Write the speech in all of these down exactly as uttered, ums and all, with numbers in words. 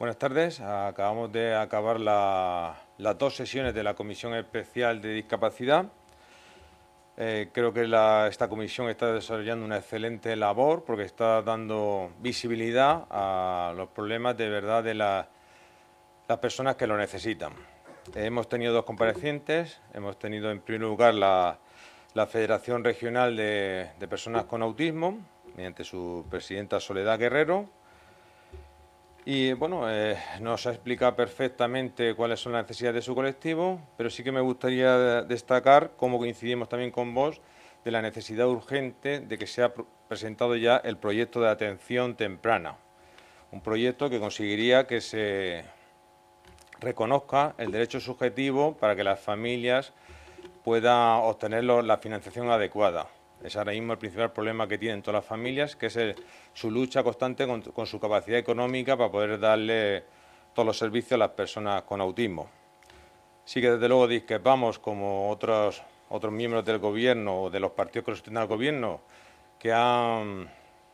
Buenas tardes. Acabamos de acabar la- las dos sesiones de la Comisión Especial de Discapacidad. Eh, creo que la- esta comisión está desarrollando una excelente labor porque está dando visibilidad a los problemas de verdad de la- las personas que lo necesitan. Eh, hemos tenido dos comparecientes. Hemos tenido en primer lugar la, la Federación Regional de, de Personas con Autismo, mediante su presidenta Soledad Guerrero. Y bueno, eh, nos ha explicado perfectamente cuáles son las necesidades de su colectivo, pero sí que me gustaría destacar cómo coincidimos también con vos de la necesidad urgente de que sea presentado ya el proyecto de atención temprana. Un proyecto que conseguiría que se reconozca el derecho subjetivo para que las familias puedan obtener la financiación adecuada. Es ahora mismo el principal problema que tienen todas las familias, que es el, su lucha constante con, con su capacidad económica para poder darle todos los servicios a las personas con autismo. Sí que desde luego discrepamos, como otros, otros miembros del Gobierno o de los partidos que sustentan al Gobierno, que han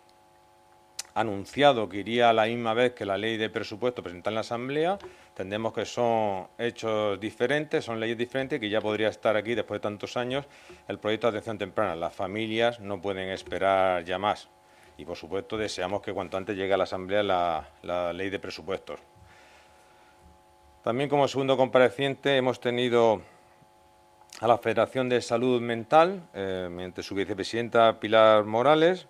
anunciado que iría a la misma vez que la ley de presupuesto presentada en la Asamblea. Entendemos que son hechos diferentes, son leyes diferentes y que ya podría estar aquí después de tantos años el proyecto de atención temprana. Las familias no pueden esperar ya más y, por supuesto, deseamos que cuanto antes llegue a la Asamblea la, la ley de presupuestos. También, como segundo compareciente, hemos tenido a la Federación de Salud Mental, eh, mediante su vicepresidenta Pilar Morales.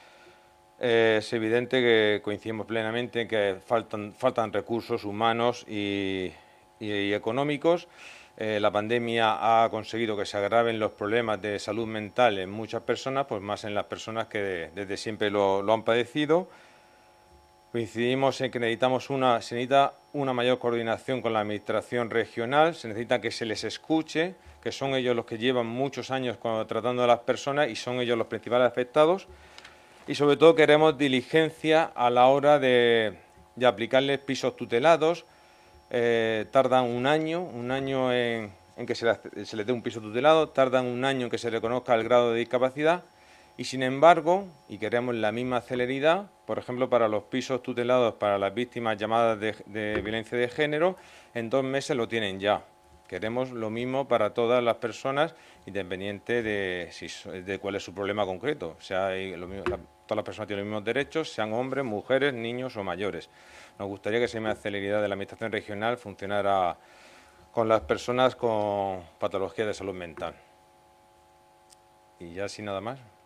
Eh, es evidente que coincidimos plenamente en que faltan, faltan recursos humanos y, y, y económicos. Eh, la pandemia ha conseguido que se agraven los problemas de salud mental en muchas personas, pues más en las personas que de, desde siempre lo, lo han padecido. Coincidimos en que necesitamos una, se necesita una mayor coordinación con la Administración regional, se necesita que se les escuche, que son ellos los que llevan muchos años tratando a las personas y son ellos los principales afectados. Y sobre todo queremos diligencia a la hora de, de aplicarles pisos tutelados. Eh, tardan un año, un año en, en que se, le, se les dé un piso tutelado, tardan un año en que se reconozca el grado de discapacidad y, sin embargo, y queremos la misma celeridad, por ejemplo, para los pisos tutelados para las víctimas llamadas de, de violencia de género, en dos meses lo tienen ya. Queremos lo mismo para todas las personas, independiente de, si, de cuál es su problema concreto. O sea, lo mismo, la, todas las personas tienen los mismos derechos, sean hombres, mujeres, niños o mayores. Nos gustaría que esa misma celeridad de la Administración regional funcionara con las personas con patologías de salud mental. Y ya sin nada más.